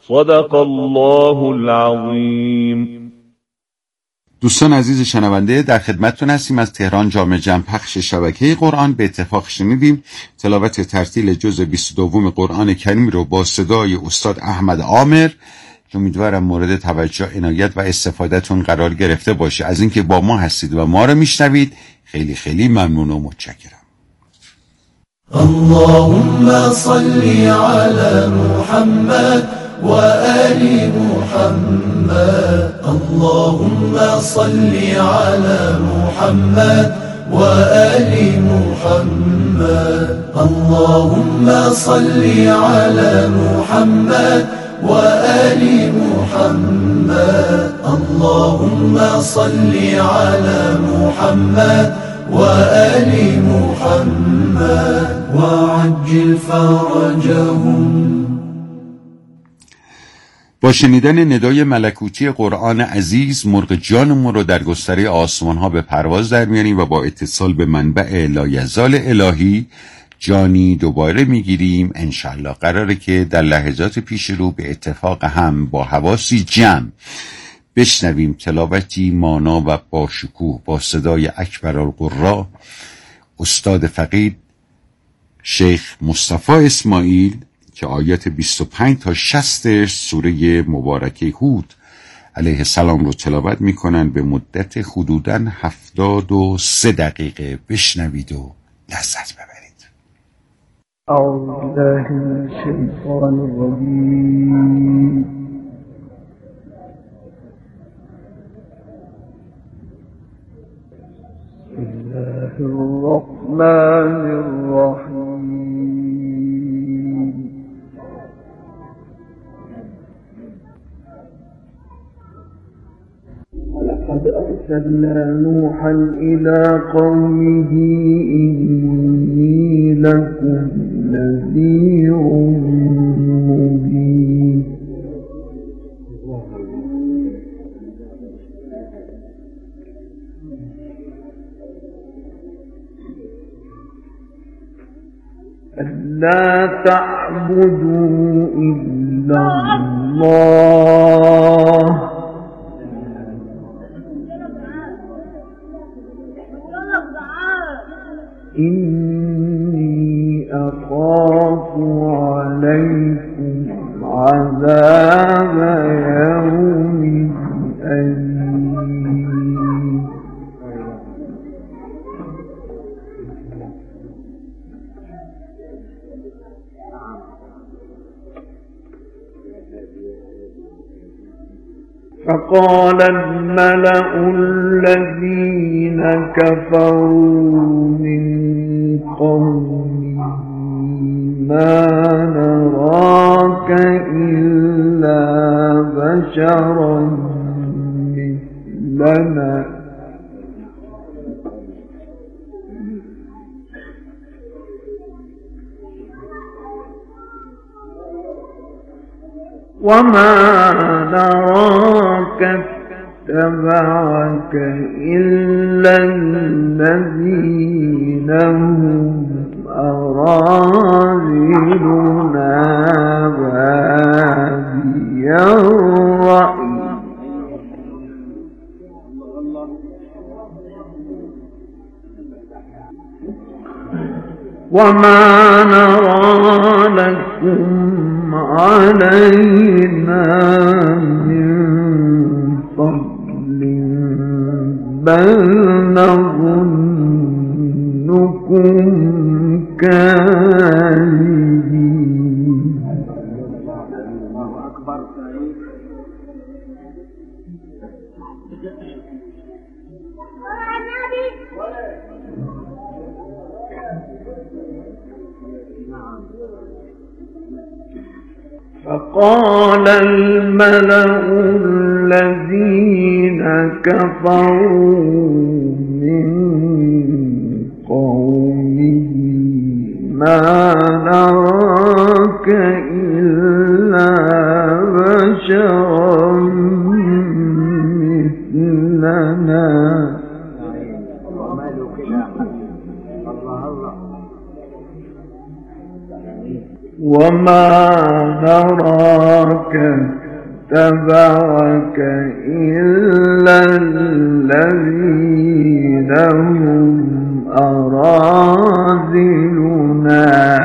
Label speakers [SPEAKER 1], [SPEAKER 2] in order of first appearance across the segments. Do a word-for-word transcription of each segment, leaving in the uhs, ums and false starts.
[SPEAKER 1] صدق الله العظیم.
[SPEAKER 2] دوستان عزیز شنونده، در خدمتتون هستیم از تهران جامع جمع پخش شبکه قرآن. به اتفاق شنیدیم تلاوت ترتیل جزء بیست و دو قرآن کریم رو با صدای استاد احمد عامر که امیدوارم مورد توجه، عنایت و استفادهتون قرار گرفته باشه. از اینکه با ما هستید و ما رو میشنوید خیلی خیلی ممنون و متشکرم.
[SPEAKER 3] اللهم صل على محمد وآل محمد. اللهم صل على محمد وآل محمد. اللهم صل على محمد وآل محمد. اللهم صل على محمد وآل محمد وعجل فرجهم.
[SPEAKER 2] با شنیدن ندای ملکوتی قرآن عزیز مرغ جانمون رو در گستره آسمان ها به پرواز در میاریم و با اتصال به منبع لایزال الهی جانی دوباره میگیریم. انشالله قراره که در لحظات پیش رو به اتفاق هم با حواسی جمع بشنویم تلاوتی مانا و با شکوه با صدای اکبر القرا استاد فقید شیخ مصطفی اسماعیل که آیات بیست و پنج تا شصت سوره مبارکه هود علیه السلام رو تلاوت میکنن به مدت حدوداً هفتاد و سه دقیقه. بشنوید و لذت ببرید.
[SPEAKER 4] اعوذ بالله من الشیطان الرجیم. بسم الله الرحمن الرحیم. قد أرسلنا نوحا إلى قومه إني لكم نذير مبين. ألا تعبدوا إلا الله إني أخاف عليكم عذاب يوم أليم. فقال الملأ الذين كفروا من قومه ما نراك إلا بشرا مثلنا وما نراك اتبعك إلا الذين هم أراذلنا بادي الرأي وما نرى لكم علينا من فضل بل نظنكم كاذبين. فقال الملأ الذين كفروا من قومه ما نراك إلا بشرا مثلنا وما نراك اتبعك إلا الذين هم أراذلنا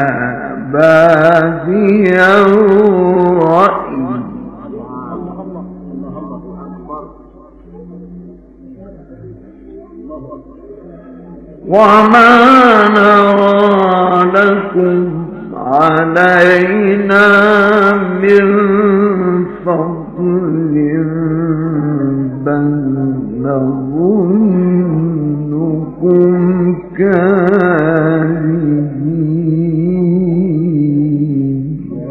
[SPEAKER 4] بادي الرأي وما نرى لكم علينا من فضل بل نظنكم كاذبين.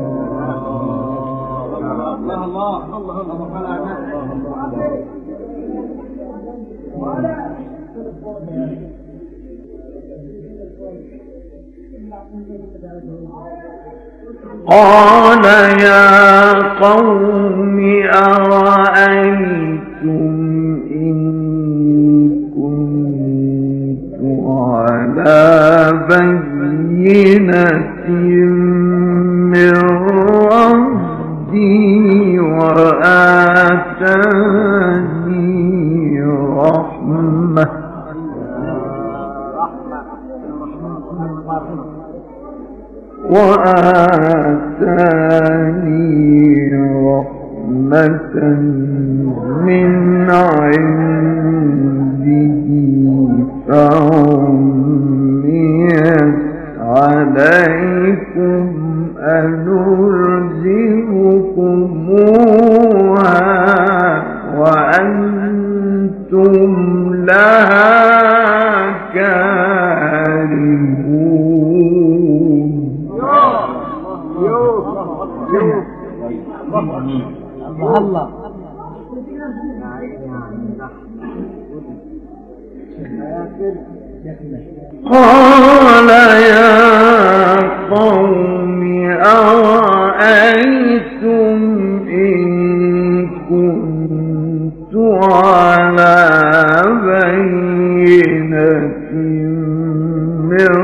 [SPEAKER 4] قال يا قوم أرأيتم إن كنت على بينة من ربي وآتاني رحمة وآتاني رحمة من عنده فعميت عليكم أنلزمكموها وأنتم لها كارهون.
[SPEAKER 5] الله
[SPEAKER 4] قال يا قوم أرأيتم إن كنت على بينة من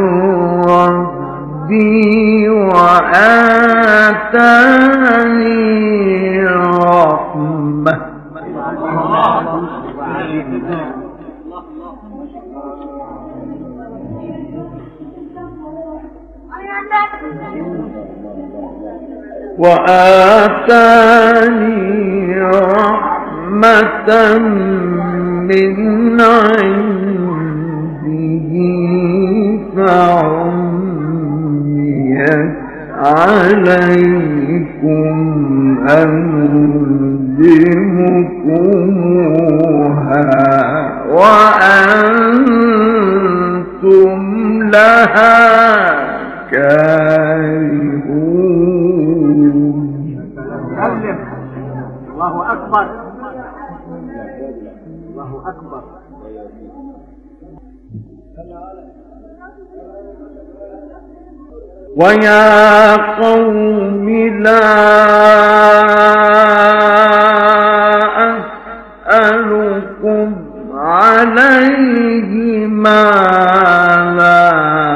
[SPEAKER 4] ربي وآتاني رحمة وآتاني رحمة من عنده فعميت عليكم أنلزمكموها وأنتم لها كارهون.
[SPEAKER 5] الله أكبر الله أكبر.
[SPEAKER 4] ويا قوم لا أسألكم عليه مالا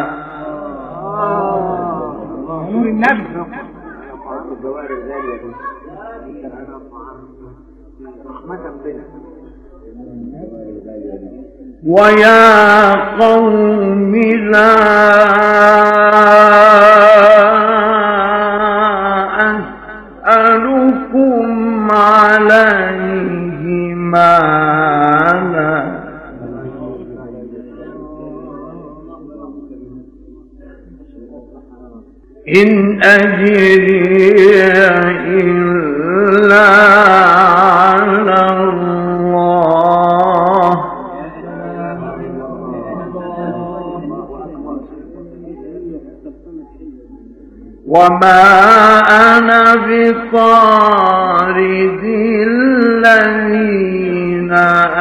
[SPEAKER 4] ويا قوم لا أسألكم عليه مالا إن أجري إلا على الله وما أنا بطارد الذين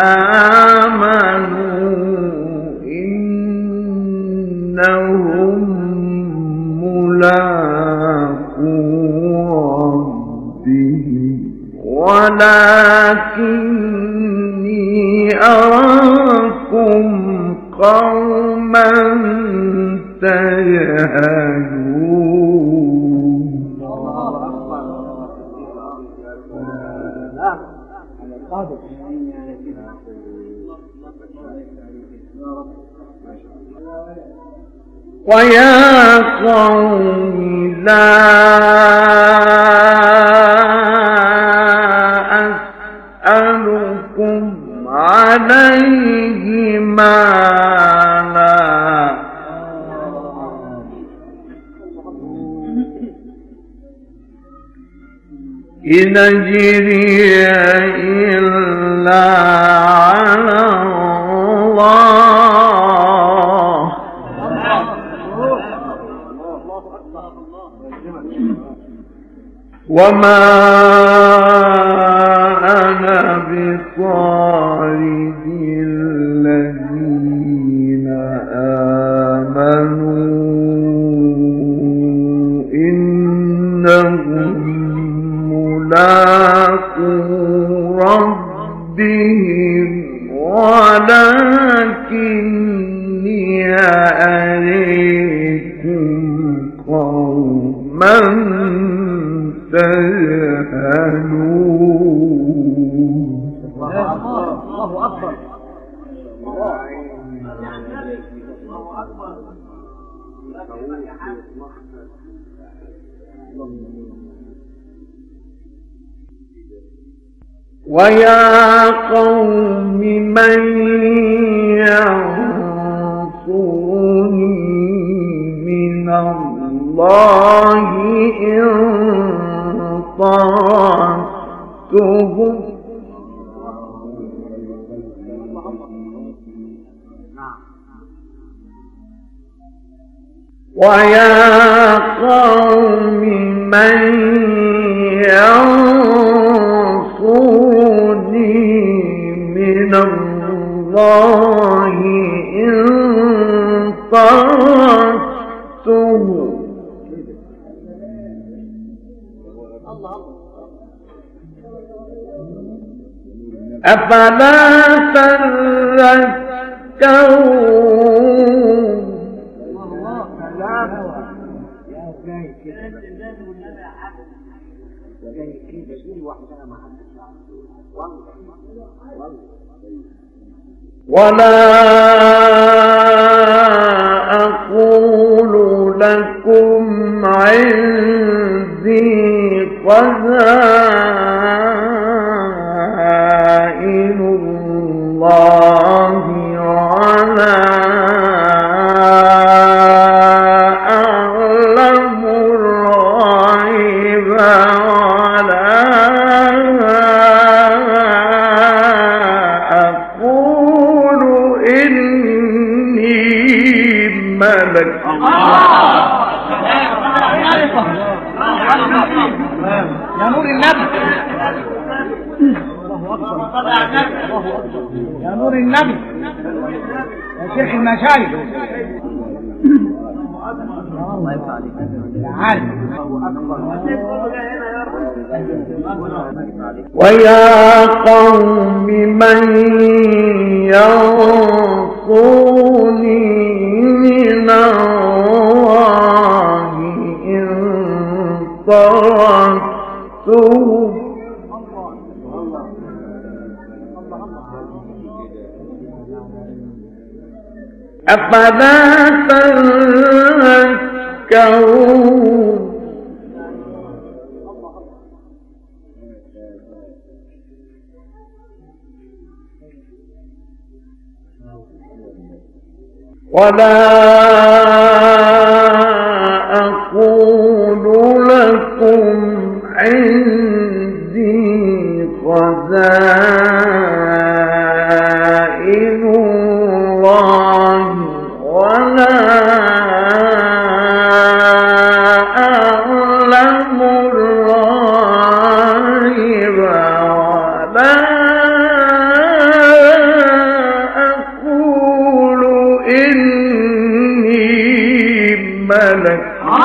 [SPEAKER 4] آمنوا إنهم ملاقو ربهم ولكني أراكم قوما تجهلون. ويا قوم لا أسألكم عليه مالا إن أجري إلا على الله وما أنا بطارد الذين آمنوا إنهم ملاقو ربهم ولكني أريكم قوما تجهلون.
[SPEAKER 5] الله أكبر.
[SPEAKER 4] ويا قوم من ينصرني من الله إن طعنتهم ويا قوم من ينصرني من الله إن طعنتهم أفلا تذكرون. ولا أقول لكم عندي خزائن الله ولا أعلم الغيب ولا أقول إني ملك.
[SPEAKER 5] يا نور النبي يا نور النبي يا شيخ المشايخ الله يفتح عليك يا عالم.
[SPEAKER 4] ويا قوم من ينصرني من الله إن طعنتهم أفلا تذكرون. ولا أقول لكم عندي خزائن الله ولا أعلم الغيب ولا أقول إني ملك.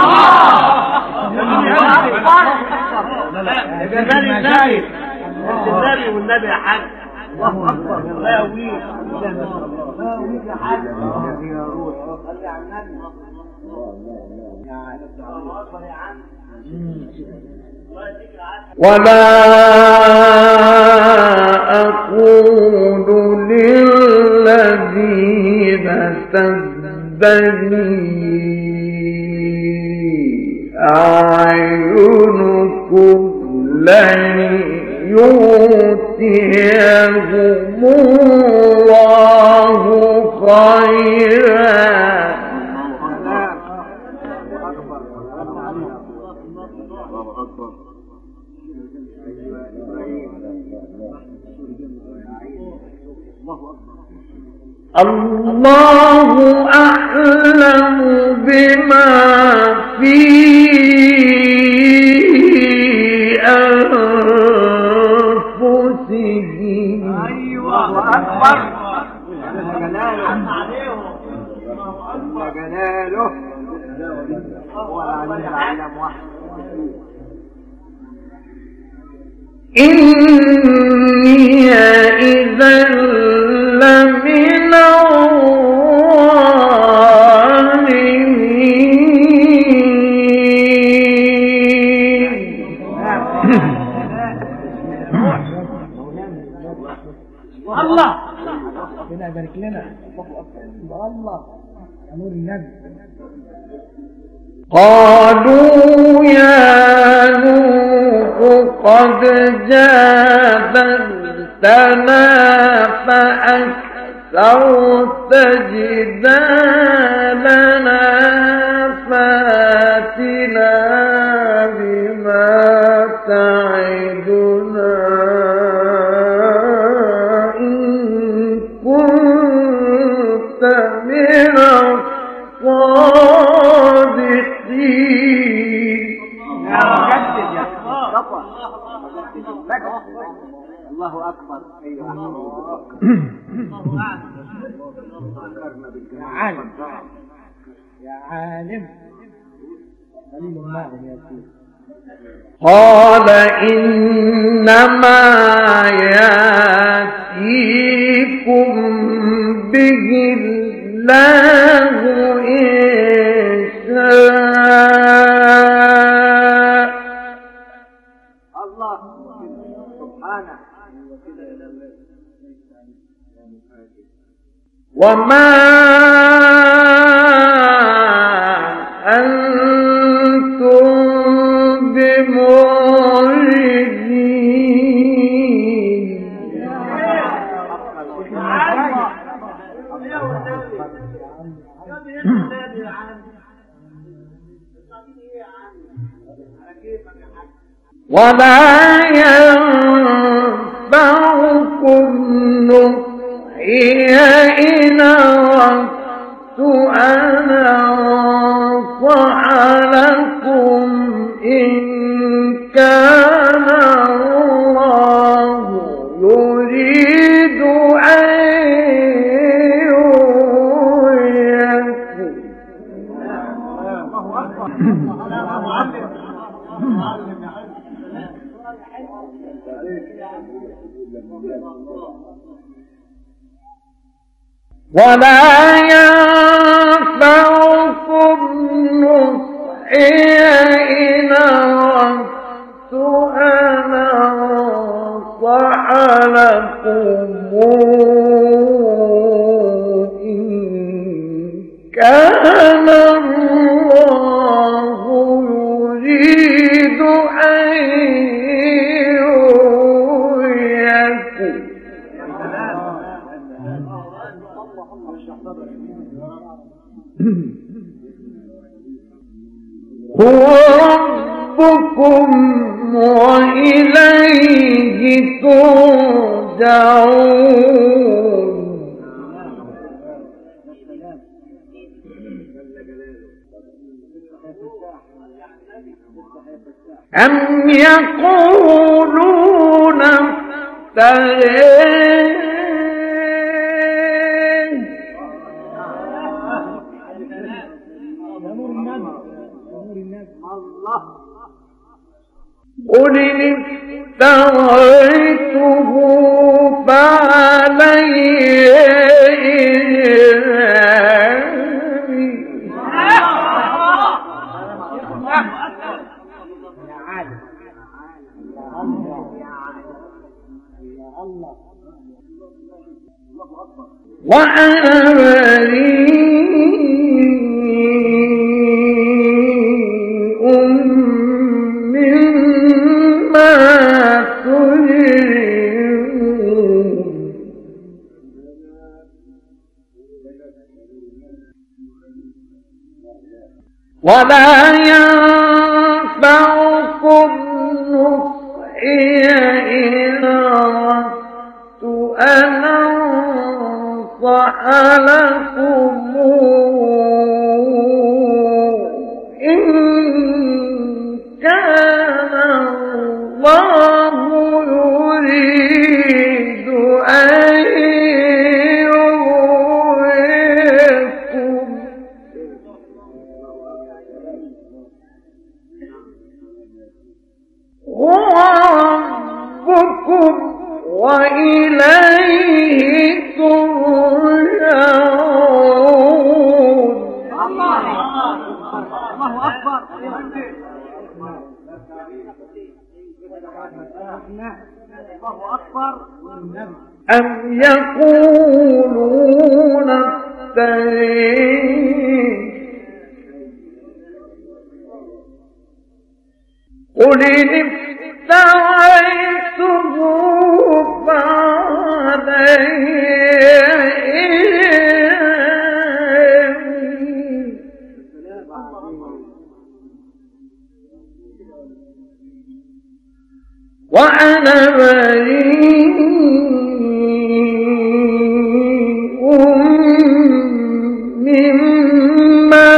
[SPEAKER 5] الجزائري الجزائري والنبي يا حاج. الله اكبر. الله يقويك. الله يقويك يا حاج. يا روح صلي على النبي.
[SPEAKER 4] ولا نقول للذين تزدري أعينكم لن يؤتيهم الله خيرا الله أعلم بما في أنفسهم.
[SPEAKER 5] الله أكبر. جلاله جلاله هو العلم وحده.
[SPEAKER 4] إني إذا لمن الظالمين.
[SPEAKER 5] الله ربنا يبارك لنا. الله نور النبي.
[SPEAKER 4] قالوا يا نوح قد جادلتنا فأكثرت جدالنا فاتنا بما تعدنا إن كنت من الصادقين.
[SPEAKER 5] يا مجدد يا صفا. الله أكبر. أيها يا عالم يا عالم خليل الناغم يا سيدي.
[SPEAKER 4] قال إنما يأتيكم به الله إن شاء.
[SPEAKER 5] الله سبحانه.
[SPEAKER 4] وما أنتم بمعجزين. ولا ينفعكم نصحي إن أردت أن أنصح لكم إن كان الله يريد أن يغويكم. ولا ينفعكم نصحي إن أردت أن أنصح لكم إن كان الله يريد أن يغويكم. هو ربكم وإليه ترجعون. أم يقولون افتريه قل إن افتريته فعلي وأنا بريء مما تجرمون ولا ينفعكم نصحي إن أردت أن أنصح لكم إن كان الله يريد أن يغويكم هو ربكم وإليه ترجعون.
[SPEAKER 5] الله أكبر. الله أكبر.
[SPEAKER 4] أم يقولون افتريه قل إن افتريته وأنا بريء مما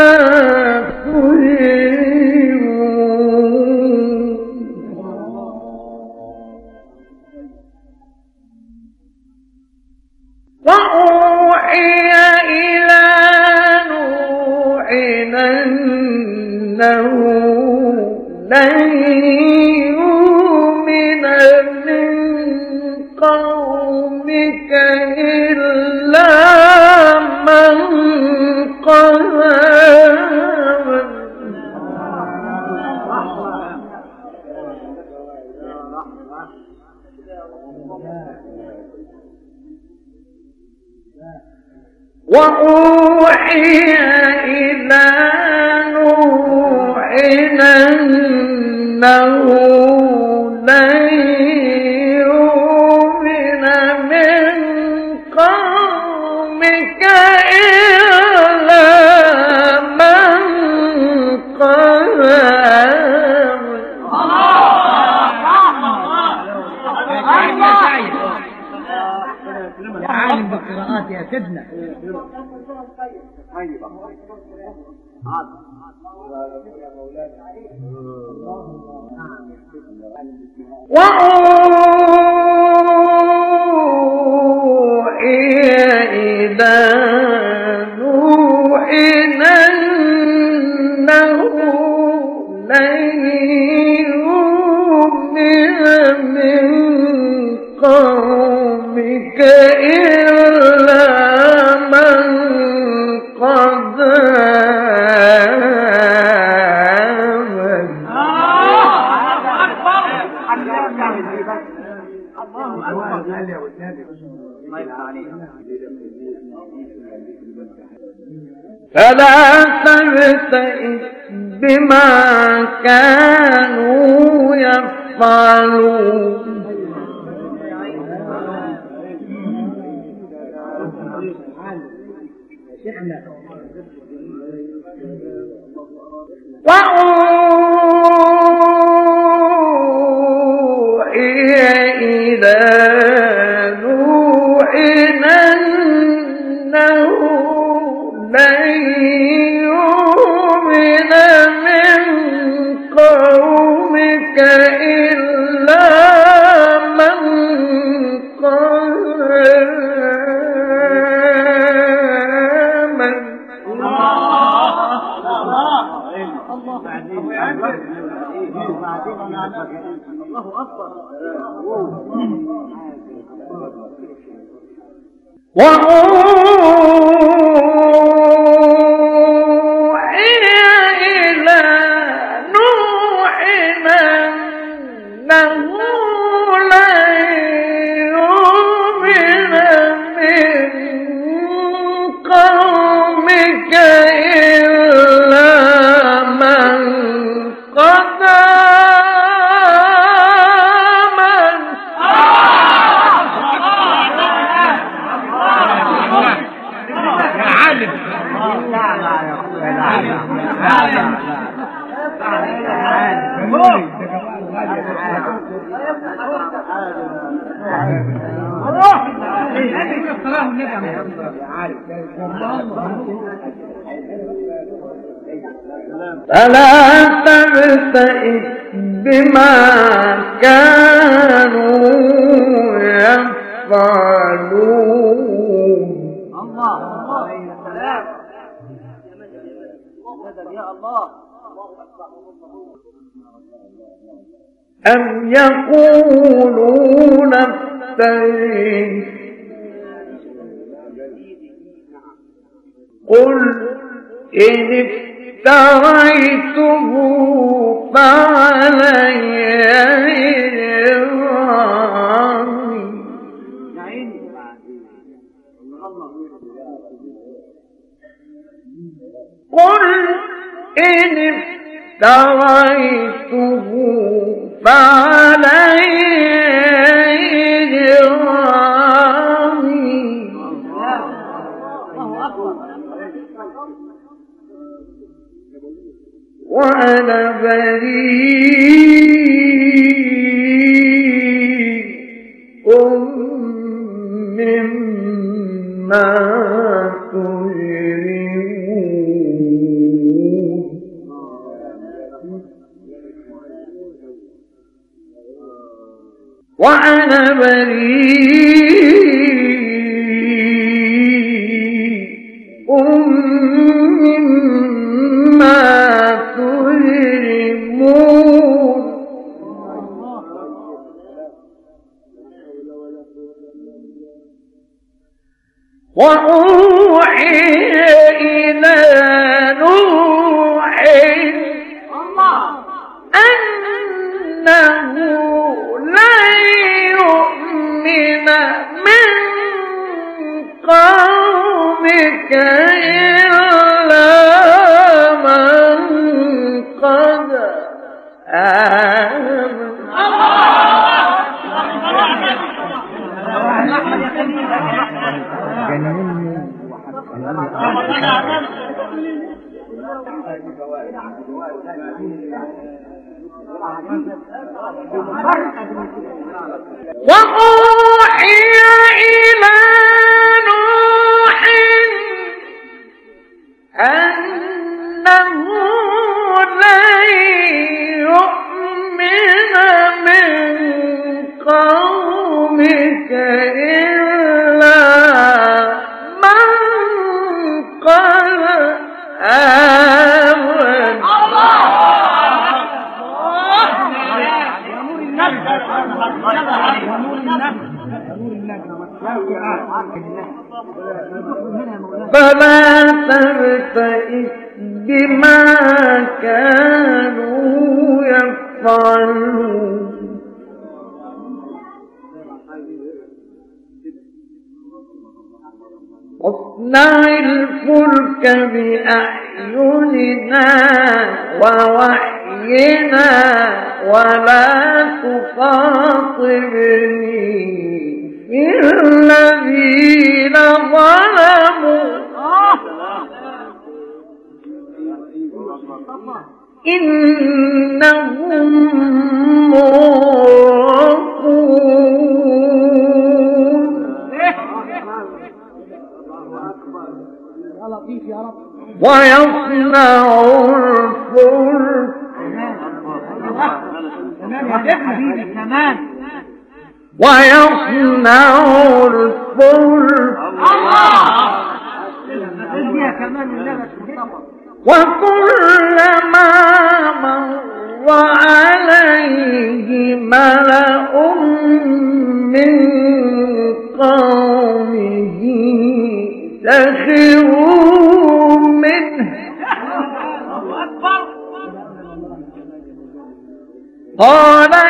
[SPEAKER 4] تجرمون وأوحي إلى نوح أنه لن قومك إلا من قد آمن وأوحي إلى نوح أنه لن
[SPEAKER 5] يا سيدنا
[SPEAKER 4] وأوحي إلى نوح أنه لن يؤمن من قومك إلا من قد آمن. فلا تبتئس بما كانوا يفعلون وأوحي إلى نوح أنه لن يؤمن من قومك إلا من قد آمن.
[SPEAKER 5] الله أكبر.
[SPEAKER 4] وأوحي إلى نوح أنه لن فلا تبتئس بما كانوا يفعلون.
[SPEAKER 5] الله يا الله.
[SPEAKER 4] أم يقولون افتريه قل إن افتريته فعلي إجرامي قل إن افتريته فعلي إجرامي وأنا بريء مما تجرمون. وأنا بريء مما تجرمون. وأوحي إلى نوح أنه لن يؤمن من قومك إلا من قد آمن. وأوحي إلى نوح أنه لن يؤمن من قومك إلا من قد آمن. فلا تبتئس بما كانوا يفعلون. واصنع الفلك بأعيننا ووحينا ولا تخاطبني في الذين ظلموا إنهم مغرقون. ويصنع الفلك ويصنع الفلك وكلما مر عليه ملأ من قومه سخروا منه قال